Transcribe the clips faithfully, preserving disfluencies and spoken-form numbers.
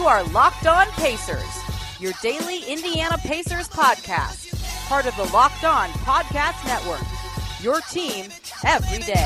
You are Locked On Pacers, your daily Indiana Pacers podcast, part of the Locked On Podcast Network, your team every day.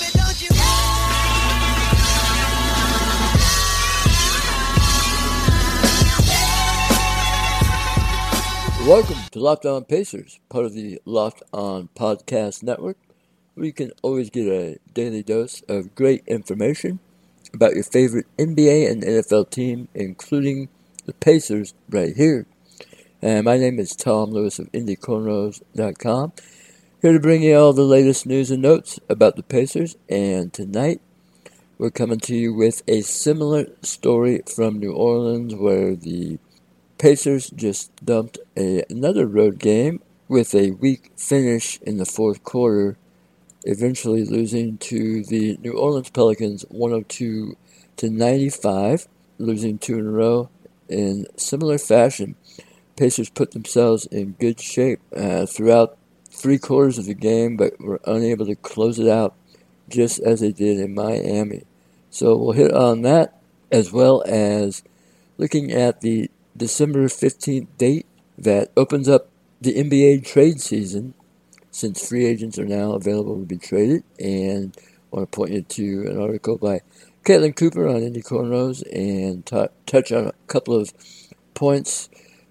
Welcome to Locked On Pacers, part of the Locked On Podcast Network, where you can always get a daily dose of great information about your favorite N B A and N F L team, including the Pacers, right here. And my name is Tom Lewis of Indy Cornrows dot com, here to bring you all the latest news and notes about the Pacers. And tonight, we're coming to you with a similar story from New Orleans, where the Pacers just dumped a, another road game with a weak finish in the fourth quarter, eventually losing to the New Orleans Pelicans one oh two to ninety-five, losing two in a row. In similar fashion, Pacers put themselves in good shape uh, throughout three quarters of the game, but were unable to close it out just as they did in Miami. So we'll hit on that, as well as looking at the December fifteenth date that opens up the N B A trade season, since free agents are now available to be traded. And I want to point you to an article by Caitlin Cooper on Indy Cornrows and t- touch on a couple of points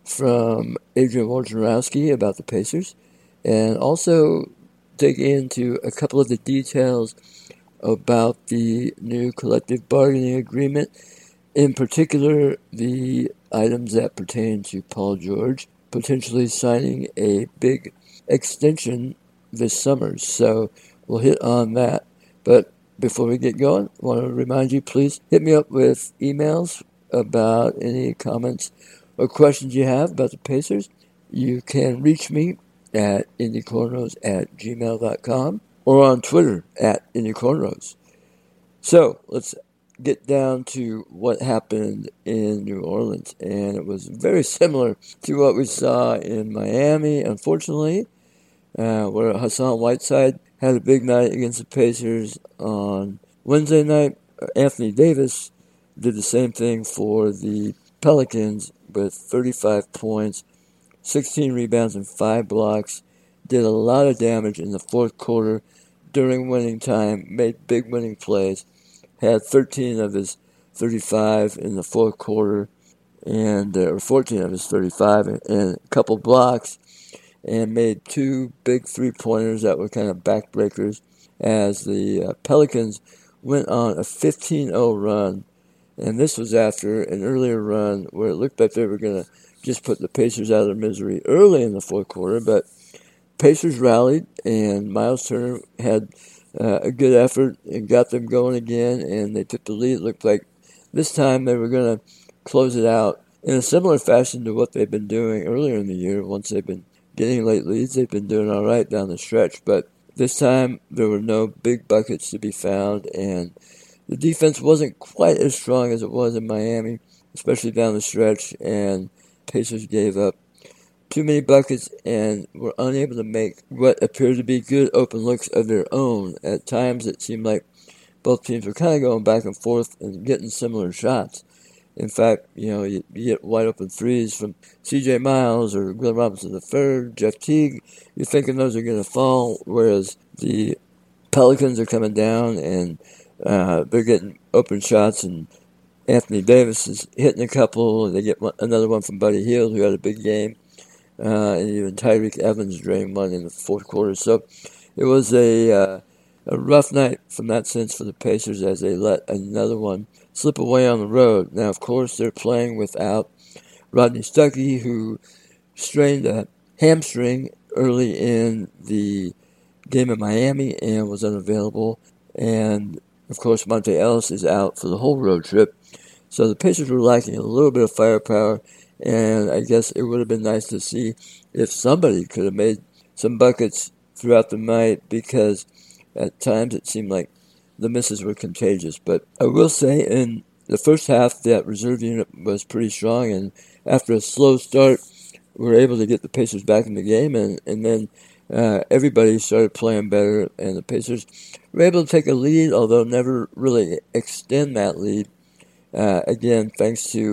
from Adrian Wojnarowski about the Pacers, and also dig into a couple of the details about the new collective bargaining agreement, in particular the items that pertain to Paul George potentially signing a big extension this summer. So we'll hit on that. But before we get going, I want to remind you, please hit me up with emails about any comments or questions you have about the Pacers. You can reach me at indycornrows at gmail dot com or on Twitter at indycornrows. So let's get down to what happened in New Orleans. And it was very similar to what we saw in Miami, unfortunately, uh, where Hassan Whiteside had a big night against the Pacers on Wednesday night. Anthony Davis did the same thing for the Pelicans with thirty-five points, sixteen rebounds, and five blocks. Did a lot of damage in the fourth quarter during winning time, made big winning plays. Had thirteen of his thirty-five in the fourth quarter, and uh, or fourteen of his thirty-five, and, and a couple blocks, and made two big three-pointers that were kind of backbreakers as the uh, Pelicans went on a fifteen oh run. And this was after an earlier run where it looked like they were going to just put the Pacers out of their misery early in the fourth quarter, but Pacers rallied, and Miles Turner had Uh, a good effort and got them going again, and they took the lead. It looked like this time they were going to close it out in a similar fashion to what they've been doing earlier in the year. Once they've been getting late leads, they've been doing all right down the stretch, but this time there were no big buckets to be found, and the defense wasn't quite as strong as it was in Miami, especially down the stretch, and Pacers gave up too many buckets and were unable to make what appeared to be good open looks of their own. At times it seemed like both teams were kind of going back and forth and getting similar shots. In fact, you know, you, you get wide open threes from C J Miles or Glenn Robinson the third, Jeff Teague. You're thinking those are going to fall, whereas the Pelicans are coming down and uh, they're getting open shots, and Anthony Davis is hitting a couple, and they get one, another one from Buddy Hield, who had a big game. Uh, and even Tyreke Evans drained one in the fourth quarter. So it was a uh, a rough night from that sense for the Pacers as they let another one slip away on the road. Now, of course, they're playing without Rodney Stuckey, who strained a hamstring early in the game in Miami and was unavailable. And, of course, Monte Ellis is out for the whole road trip. So the Pacers were lacking a little bit of firepower. And I guess it would have been nice to see if somebody could have made some buckets throughout the night, because at times it seemed like the misses were contagious. But I will say in the first half that reserve unit was pretty strong, and after a slow start, we were able to get the Pacers back in the game, and, and then uh, everybody started playing better, and the Pacers were able to take a lead, although never really extend that lead. Uh, again, thanks to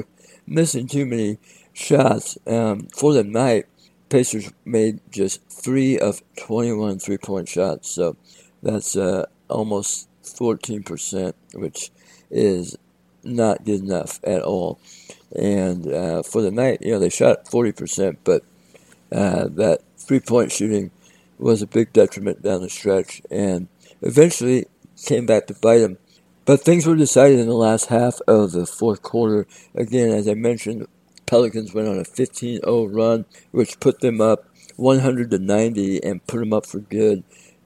missing too many shots. Um, for the night, Pacers made just three of twenty-one three-point shots, so that's uh, almost fourteen percent, which is not good enough at all. And uh, for the night, you know, they shot forty percent, but uh, that three-point shooting was a big detriment down the stretch, and eventually came back to bite them. But things were decided in the last half of the fourth quarter. Again, as I mentioned, Pelicans went on a fifteen oh run, which put them up one hundred to ninety and put them up for good,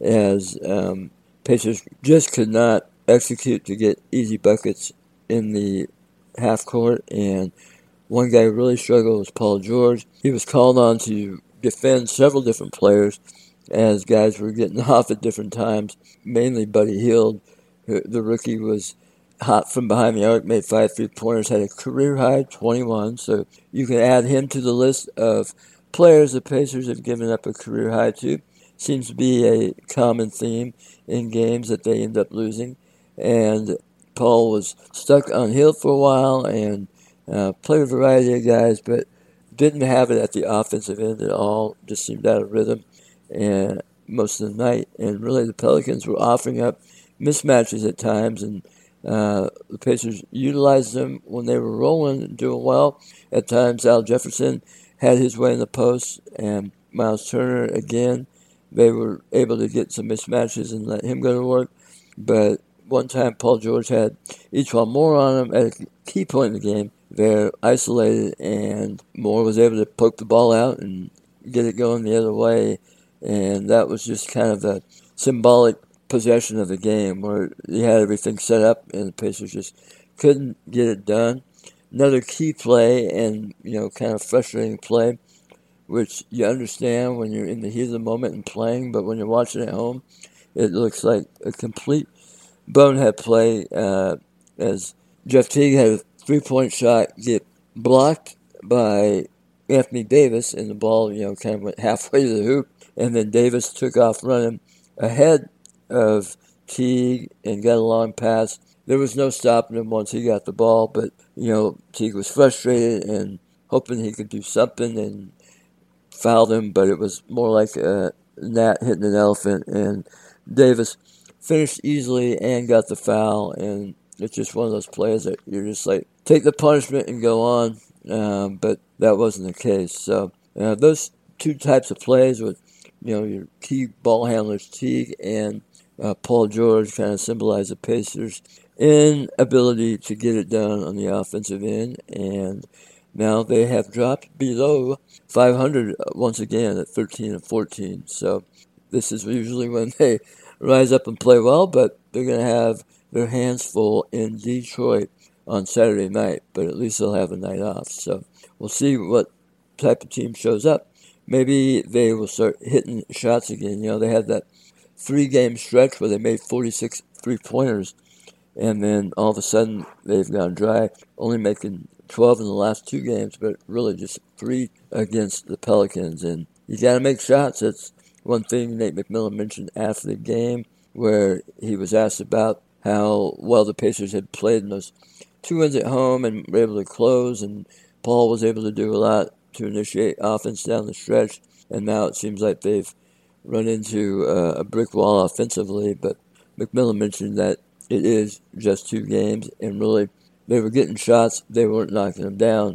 as um, Pacers just could not execute to get easy buckets in the half court, and one guy who really struggled was Paul George. He was called on to defend several different players as guys were getting off at different times, mainly Buddy Hield. The rookie was hot from behind the arc, made five three-pointers, had a career-high twenty-one, so you can add him to the list of players the Pacers have given up a career-high to. Seems to be a common theme in games that they end up losing. And Paul was stuck on Hill for a while and uh, played a variety of guys, but didn't have it at the offensive end at all, just seemed out of rhythm and most of the night. And really the Pelicans were offering up mismatches at times, and uh, the Pacers utilized them when they were rolling and doing well. At times, Al Jefferson had his way in the post, and Miles Turner, again, they were able to get some mismatches and let him go to work. But one time, Paul George had each one more on him at a key point in the game. They're isolated, and Moore was able to poke the ball out and get it going the other way, and that was just kind of the symbolic possession of the game where you had everything set up and the Pacers just couldn't get it done. Another key play and, you know, kind of frustrating play, which you understand when you're in the heat of the moment and playing, but when you're watching at home, it looks like a complete bonehead play uh, as Jeff Teague had a three-point shot get blocked by Anthony Davis, and the ball, you know, kind of went halfway to the hoop, and then Davis took off running ahead of Teague and got a long pass. There was no stopping him once he got the ball, but, you know, Teague was frustrated and hoping he could do something and fouled him, but it was more like a gnat hitting an elephant, and Davis finished easily and got the foul, and it's just one of those plays that you're just like, take the punishment and go on, um, but that wasn't the case. So uh, those two types of plays with, you know, your key ball handlers, Teague and Uh, Paul George, kind of symbolized the Pacers' inability to get it done on the offensive end, and now they have dropped below five hundred once again at thirteen and fourteen. So this is usually when they rise up and play well, but they're going to have their hands full in Detroit on Saturday night, but at least they'll have a night off. So we'll see what type of team shows up. Maybe they will start hitting shots again. You know, they had that three-game stretch where they made forty-six three-pointers, and then all of a sudden they've gone dry, only making twelve in the last two games, but really just three against the Pelicans. And you got to make shots. That's one thing Nate McMillan mentioned after the game, where he was asked about how well the Pacers had played in those two wins at home and were able to close, and Paul was able to do a lot to initiate offense down the stretch, and now it seems like they've run into uh, a brick wall offensively. But McMillan mentioned that it is just two games, and really they were getting shots, they weren't knocking them down,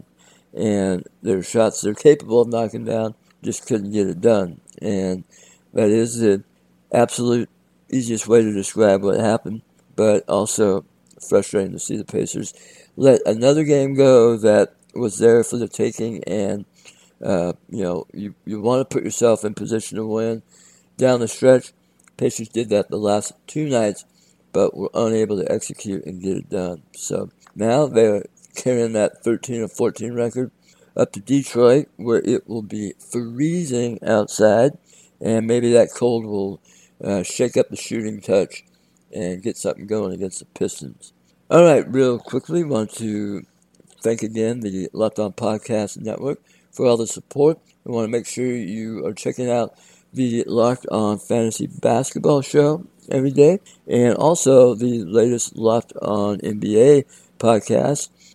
and there were shots they're capable of knocking down, just couldn't get it done. And that is the absolute easiest way to describe what happened, but also frustrating to see the Pacers let another game go that was there for the taking, and uh, you know, you, you want to put yourself in position to win down the stretch. Pacers did that the last two nights, but were unable to execute and get it done. So now they're carrying that thirteen or fourteen record up to Detroit, where it will be freezing outside, and maybe that cold will uh, shake up the shooting touch and get something going against the Pistons. All right, real quickly, want to thank again the Locked On Podcast Network for all the support. We want to make sure you are checking out the Locked On Fantasy Basketball Show every day, and also the latest Locked On N B A podcast,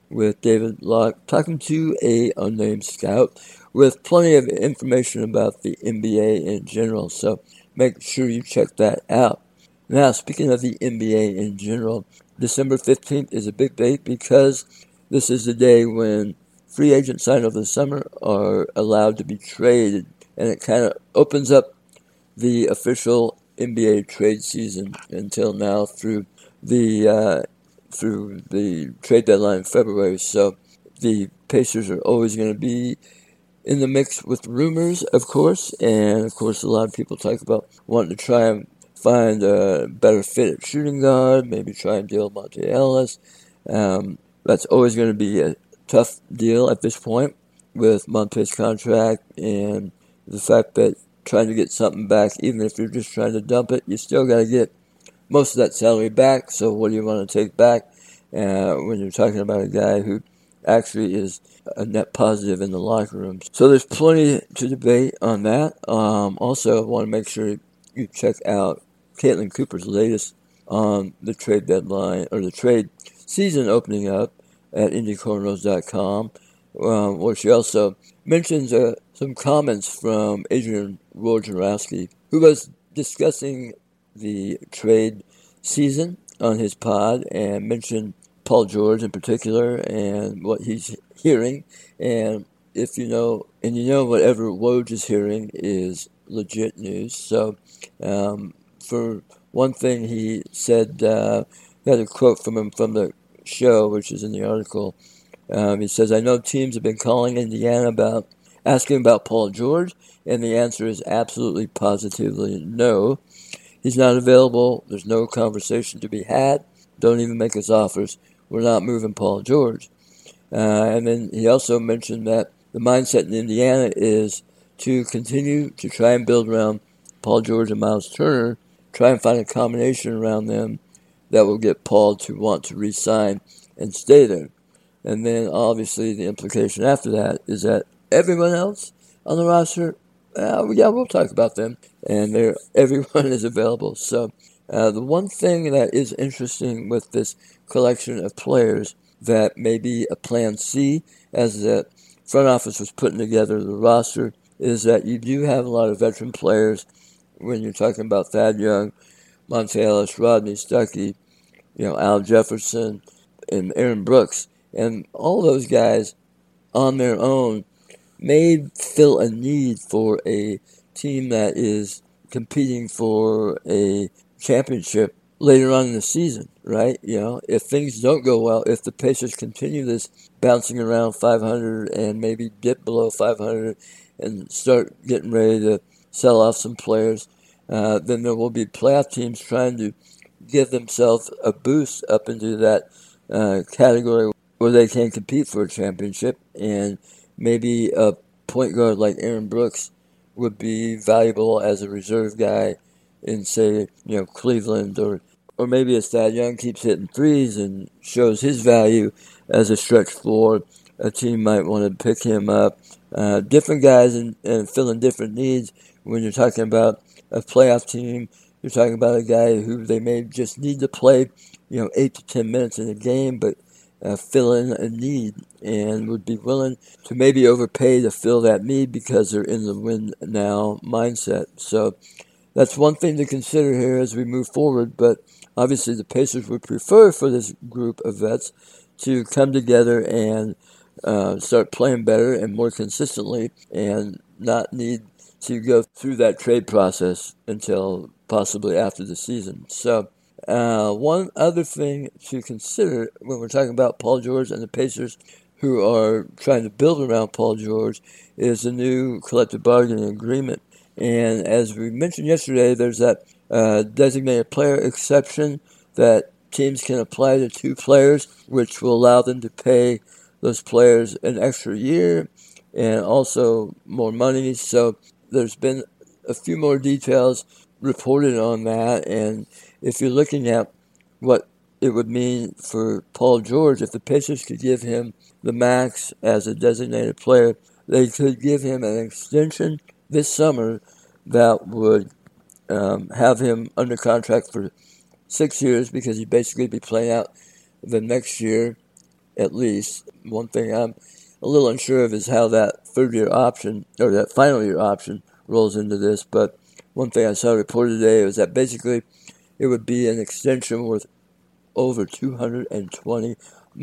with David Locke, talking to a unnamed scout with plenty of information about the N B A in general. So make sure you check that out. Now, speaking of the N B A in general, December fifteenth is a big date because this is the day when free agents signed over the summer are allowed to be traded, and it kind of opens up the official N B A trade season until now through the uh, through the trade deadline in February. So the Pacers are always going to be in the mix with rumors, of course, and of course a lot of people talk about wanting to try and find a better fit at shooting guard, maybe try and deal Monte Ellis. Um, that's always going to be a tough deal at this point with Monte's contract and the fact that trying to get something back, even if you're just trying to dump it, you still got to get most of that salary back. So what do you want to take back uh, when you're talking about a guy who actually is a net positive in the locker room? So there's plenty to debate on that. Um, also, I want to make sure you check out Caitlin Cooper's latest on the trade deadline, or the trade season opening up at Indy Cornrows dot com, um, where she also mentions uh, some comments from Adrian Wojnarowski, who was discussing the trade season on his pod and mentioned Paul George in particular and what he's hearing. And if you know, and you know whatever Woj is hearing is legit news. So um, for one thing, he said, uh, I had a quote from him from the show, which is in the article. Um, he says, I know teams have been calling Indiana about asking about Paul George, and the answer is absolutely positively no. He's not available. There's no conversation to be had. Don't even make us offers. We're not moving Paul George. Uh, and then he also mentioned that the mindset in Indiana is to continue to try and build around Paul George and Miles Turner, try and find a combination around them that will get Paul to want to re-sign and stay there. And then obviously the implication after that is that everyone else on the roster, uh, yeah, we'll talk about them, and they're, everyone is available. So uh, the one thing that is interesting with this collection of players that may be a plan C as the front office was putting together the roster is that you do have a lot of veteran players when you're talking about Thad Young, Monte Ellis, Rodney Stuckey, you know, Al Jefferson, and Aaron Brooks. And all those guys on their own may fill a need for a team that is competing for a championship later on in the season, right? You know, if things don't go well, if the Pacers continue this bouncing around five hundred and maybe dip below five hundred and start getting ready to sell off some players, uh, then there will be playoff teams trying to give themselves a boost up into that uh, category where they can compete for a championship. And maybe a point guard like Aaron Brooks would be valuable as a reserve guy in, say, you know, Cleveland, or or maybe as Thad Young keeps hitting threes and shows his value as a stretch four, a team might want to pick him up. Uh, different guys and, and filling different needs. When you're talking about a playoff team, you're talking about a guy who they may just need to play, you know, eight to ten minutes in a game, but uh, fill in a need and would be willing to maybe overpay to fill that need because they're in the win now mindset. So that's one thing to consider here as we move forward. But obviously the Pacers would prefer for this group of vets to come together and uh, start playing better and more consistently and not need to go through that trade process until possibly after the season. So uh, one other thing to consider when we're talking about Paul George and the Pacers who are trying to build around Paul George is the new collective bargaining agreement. And as we mentioned yesterday, there's that uh, designated player exception that teams can apply to two players, which will allow them to pay those players an extra year and also more money. So there's been a few more details reported on that. And if you're looking at what it would mean for Paul George, if the Pacers could give him the max as a designated player, they could give him an extension this summer that would um, have him under contract for six years because he'd basically be playing out the next year at least. One thing I'm a little unsure of is how that third-year option, or that final-year option, rolls into this. But one thing I saw reported today was that basically it would be an extension worth over two hundred twenty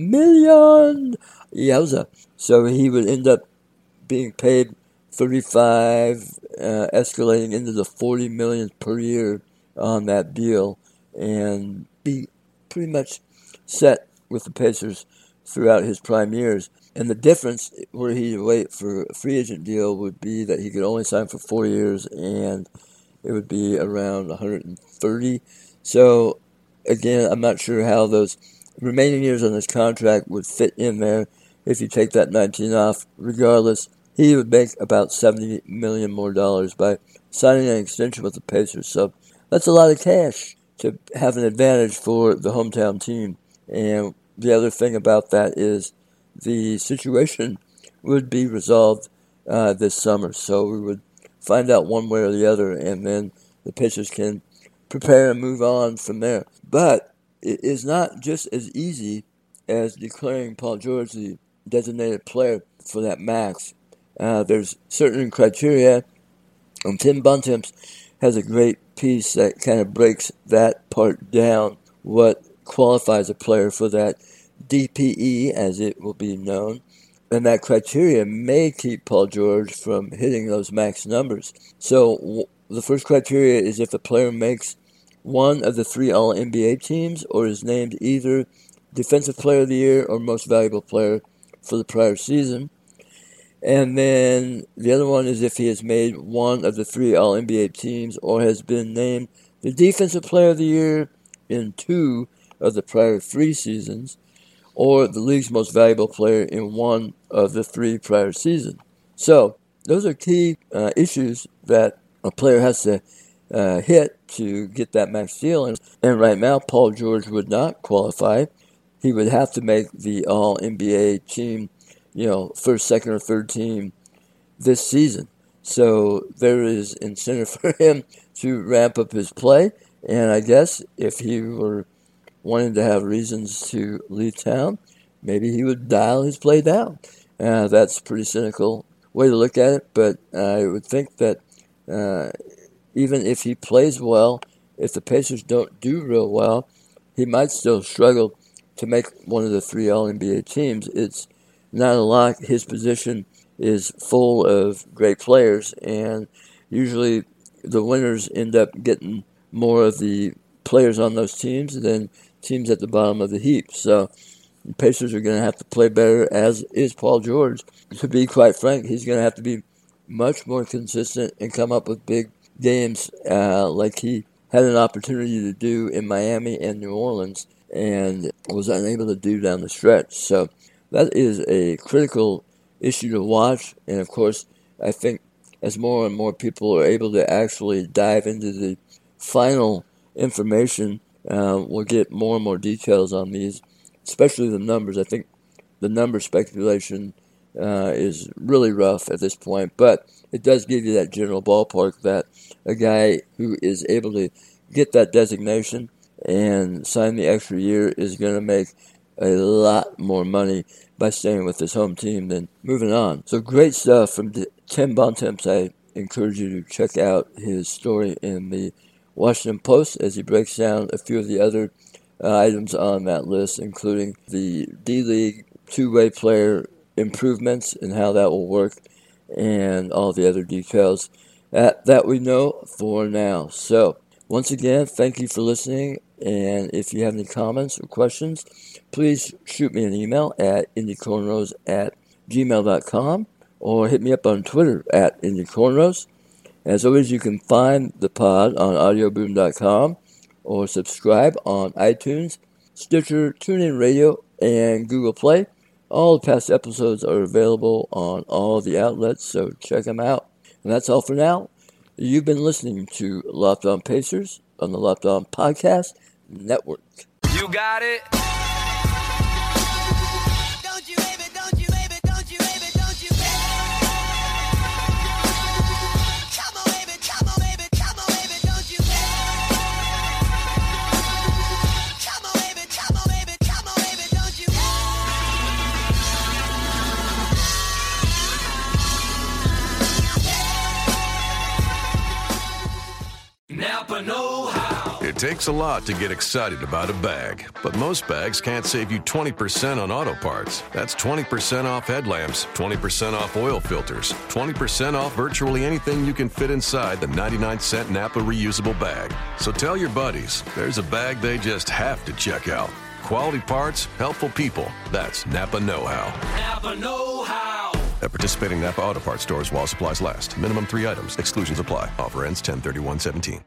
million dollars. Yowza. So he would end up being paid thirty-five, uh, escalating into the forty million dollars per year on that deal, and be pretty much set with the Pacers throughout his prime years. And the difference where he'd wait for a free agent deal would be that he could only sign for four years, and it would be around one hundred thirty. So, again, I'm not sure how those remaining years on this contract would fit in there if you take that nineteen off. Regardless, he would make about seventy million dollars more dollars by signing an extension with the Pacers. So that's a lot of cash to have an advantage for the hometown team. And the other thing about that is the situation would be resolved uh, this summer. So we would find out one way or the other, and then the Pacers can prepare and move on from there. But it is not just as easy as declaring Paul George the designated player for that max. Uh, there's certain criteria, and Tim Bontemps has a great piece that kind of breaks that part down, what qualifies a player for that D P E, as it will be known. And that criteria may keep Paul George from hitting those max numbers. So w- the first criteria is if a player makes one of the three All N B A teams or is named either Defensive Player of the Year or Most Valuable Player for the prior season. And then the other one is if he has made one of the three All N B A teams or has been named the Defensive Player of the Year in two of the prior three seasons, or the league's most valuable player in one of the three prior seasons. So those are key uh, issues that a player has to uh, hit to get that max deal. And, and right now, Paul George would not qualify. He would have to make the All N B A team, you know, first, second, or third team this season. So there is incentive for him to ramp up his play. And I guess if he were wanting to have reasons to leave town, maybe he would dial his play down. Uh, that's a pretty cynical way to look at it, but I would think that uh, even if he plays well, if the Pacers don't do real well, he might still struggle to make one of the three All N B A teams. It's not a lock. His position is full of great players, and usually the winners end up getting more of the players on those teams than teams at the bottom of the heap. So the Pacers are going to have to play better, as is Paul George. To be quite frank, he's going to have to be much more consistent and come up with big games uh, like he had an opportunity to do in Miami and New Orleans and was unable to do down the stretch. So that is a critical issue to watch. And of course, I think as more and more people are able to actually dive into the final information, uh, we'll get more and more details on these, especially the numbers. I think the number speculation uh, is really rough at this point, but it does give you that general ballpark that a guy who is able to get that designation and sign the extra year is going to make a lot more money by staying with his home team than moving on. So great stuff from Tim Bontemps. I encourage you to check out his story in the Washington Post as he breaks down a few of the other uh, items on that list, including the D-League two-way player improvements and how that will work, and all the other details that, that we know for now. So, once again, thank you for listening, and if you have any comments or questions, please shoot me an email at indycornrows at gmail dot com or hit me up on Twitter at indycornrows. As always, you can find the pod on audio boom dot com or subscribe on iTunes, Stitcher, TuneIn Radio, and Google Play. All the past episodes are available on all the outlets, so check them out. And that's all for now. You've been listening to Locked On Pacers on the Locked On Podcast Network. You got it. Don't you, baby, don't you, baby, don't you, baby, don't you, baby. Come on, baby, come on, baby, come on, baby, don't you, baby. Come on, baby, come on, baby, come on, baby, don't you, baby. Napa know-how. It takes a lot to get excited about a bag, but most bags can't save you twenty percent on auto parts. That's twenty percent off headlamps, twenty percent off oil filters, twenty percent off virtually anything you can fit inside the ninety-nine cent Napa reusable bag. So tell your buddies, there's a bag they just have to check out. Quality parts, helpful people. That's Napa know-how. Napa know-how. At participating Napa Auto Parts stores while supplies last. Minimum three items. Exclusions apply. Offer ends ten thirty-one seventeen.